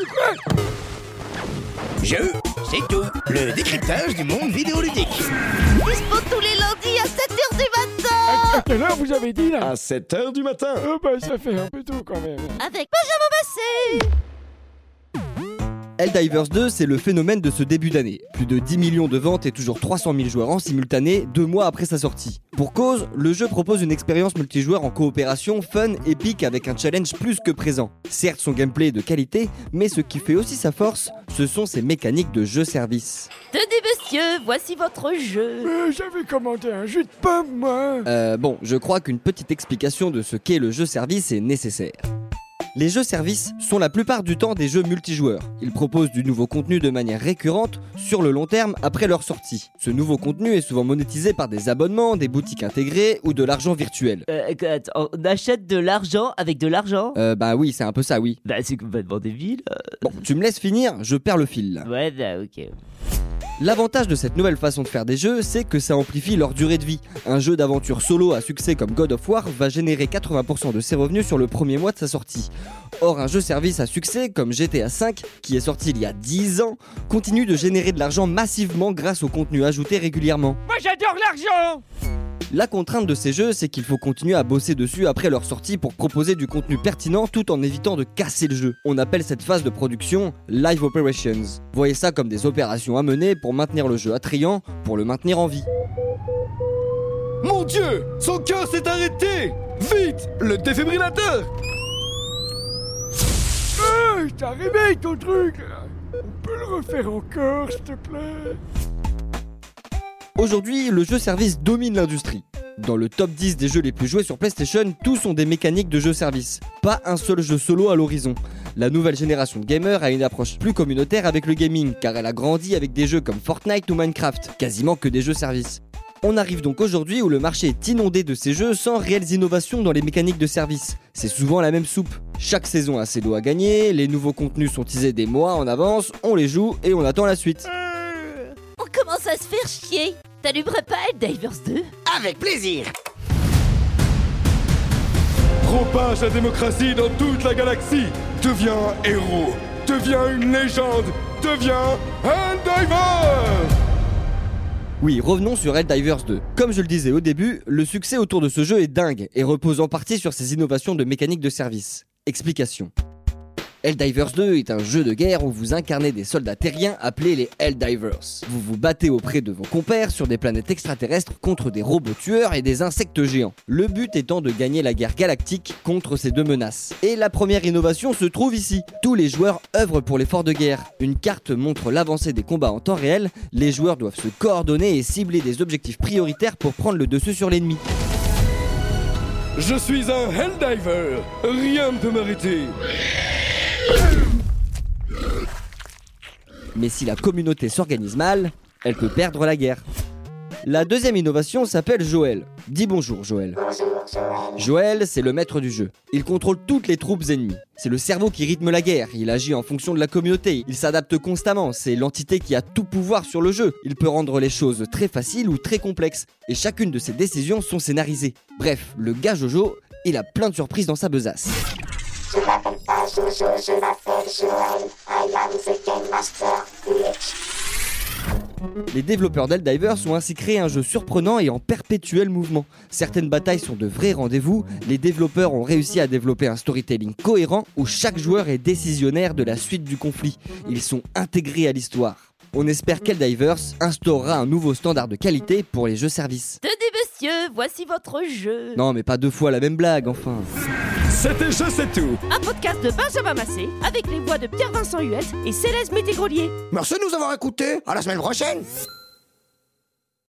Jeu, c'est tout. Le décryptage du monde vidéoludique. Dispo tous les lundis à 7h du matin. À quelle heure vous avez dit là? À 7h du matin. Ça fait un peu tôt quand même. Avec Benjamin Massé. Helldivers 2, c'est le phénomène de ce début d'année. Plus de 10 millions de ventes et toujours 300 000 joueurs en simultané, 2 mois après sa sortie. Pour cause, le jeu propose une expérience multijoueur en coopération fun, épique avec un challenge plus que présent. Certes, son gameplay est de qualité, mais ce qui fait aussi sa force, ce sont ses mécaniques de jeu-service. Tenez monsieur, voici votre jeu. J'avais commandé un jus de pomme, moi. Bon, je crois qu'une petite explication de ce qu'est le jeu-service est nécessaire. Les jeux-services sont la plupart du temps des jeux multijoueurs. Ils proposent du nouveau contenu de manière récurrente sur le long terme après leur sortie. Ce nouveau contenu est souvent monétisé par des abonnements, des boutiques intégrées ou de l'argent virtuel. On achète de l'argent avec de l'argent? Bah oui, c'est un peu ça, oui. Bah c'est complètement débile. Bon, tu me laisses finir, je perds le fil là. Ouais, bah ok. L'avantage de cette nouvelle façon de faire des jeux, c'est que ça amplifie leur durée de vie. Un jeu d'aventure solo à succès comme God of War va générer 80% de ses revenus sur le premier mois de sa sortie. Or, un jeu service à succès comme GTA V, qui est sorti il y a 10 ans, continue de générer de l'argent massivement grâce au contenu ajouté régulièrement. Moi j'adore l'argent. La contrainte de ces jeux, c'est qu'il faut continuer à bosser dessus après leur sortie pour proposer du contenu pertinent tout en évitant de casser le jeu. On appelle cette phase de production Live Operations. Voyez ça comme des opérations à mener pour maintenir le jeu attrayant, pour le maintenir en vie. Mon Dieu, son cœur s'est arrêté. Vite, le défibrillateur. T'as réveillé ton truc là. On peut le refaire encore, s'il te plaît? Aujourd'hui, le jeu-service domine l'industrie. Dans le top 10 des jeux les plus joués sur PlayStation, tous ont des mécaniques de jeu-service. Pas un seul jeu solo à l'horizon. La nouvelle génération de gamers a une approche plus communautaire avec le gaming, car elle a grandi avec des jeux comme Fortnite ou Minecraft, quasiment que des jeux-service. On arrive donc aujourd'hui où le marché est inondé de ces jeux sans réelles innovations dans les mécaniques de service. C'est souvent la même soupe. Chaque saison a ses lots à gagner, les nouveaux contenus sont teasés des mois en avance, on les joue et on attend la suite. On commence à se faire chier. T'allumerais pas Helldivers 2? Avec plaisir. Propage la démocratie dans toute la galaxie. Deviens un héros. Deviens une légende. Deviens Helldiver. Oui, revenons sur Helldivers 2. Comme je le disais au début, le succès autour de ce jeu est dingue et repose en partie sur ses innovations de mécanique de service. Explication. Helldivers 2 est un jeu de guerre où vous incarnez des soldats terriens appelés les Helldivers. Vous vous battez auprès de vos compères sur des planètes extraterrestres contre des robots tueurs et des insectes géants. Le but étant de gagner la guerre galactique contre ces deux menaces. Et la première innovation se trouve ici. Tous les joueurs œuvrent pour l'effort de guerre. Une carte montre l'avancée des combats en temps réel. Les joueurs doivent se coordonner et cibler des objectifs prioritaires pour prendre le dessus sur l'ennemi. Je suis un Helldiver. Rien ne peut m'arrêter. Mais si la communauté s'organise mal, elle peut perdre la guerre. La deuxième innovation s'appelle Joël. Dis bonjour Joël. Joël, c'est le maître du jeu. Il contrôle toutes les troupes ennemies. C'est le cerveau qui rythme la guerre, il agit en fonction de la communauté, il s'adapte constamment, c'est l'entité qui a tout pouvoir sur le jeu. Il peut rendre les choses très faciles ou très complexes, et chacune de ses décisions sont scénarisées. Bref, le gars Jojo, il a plein de surprises dans sa besace. Je m'appelle pas Jojo, je m'appelle Joël. I am the Game Master, bitch. Les développeurs d'Helldivers ont ainsi créé un jeu surprenant et en perpétuel mouvement. Certaines batailles sont de vrais rendez-vous, les développeurs ont réussi à développer un storytelling cohérent où chaque joueur est décisionnaire de la suite du conflit. Ils sont intégrés à l'histoire. On espère qu'Helldivers instaurera un nouveau standard de qualité pour les jeux services. Tenez monsieur, voici votre jeu. Non mais pas deux fois la même blague enfin. C'était Je sais tout. Un podcast de Benjamin Massé avec les voix de Pierre-Vincent Huette et Céleste Métégrolier. Merci de nous avoir écoutés. À la semaine prochaine.